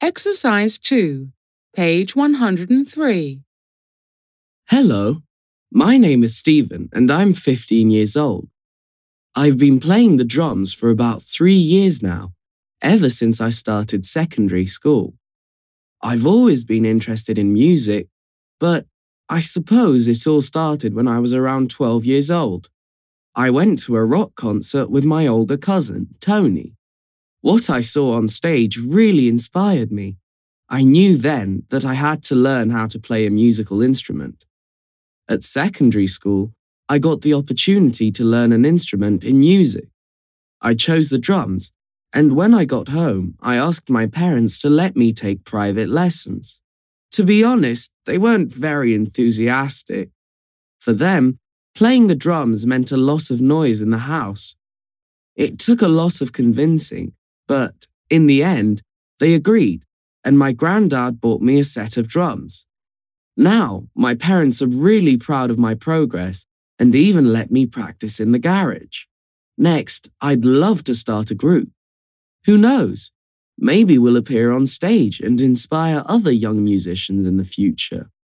Exercise 2, page 103. Hello, my name is Stephen and I'm 15 years old. I've been playing the drums for about 3 years now, ever since I started secondary school. I've always been interested in music, but I suppose it all started when I was around 12 years old. I went to a rock concert with my older cousin, Tony. What I saw on stage really inspired me. I knew then that I had to learn how to play a musical instrument. At secondary school, I got the opportunity to learn an instrument in music. I chose the drums, and when I got home, I asked my parents to let me take private lessons. To be honest, they weren't very enthusiastic. For them, playing the drums meant a lot of noise in the house. It took a lot of convincing, but in the end, they agreed, and my granddad bought me a set of drums. Now, my parents are really proud of my progress and even let me practice in the garage. Next, I'd love to start a group. Who knows? Maybe we'll appear on stage and inspire other young musicians in the future.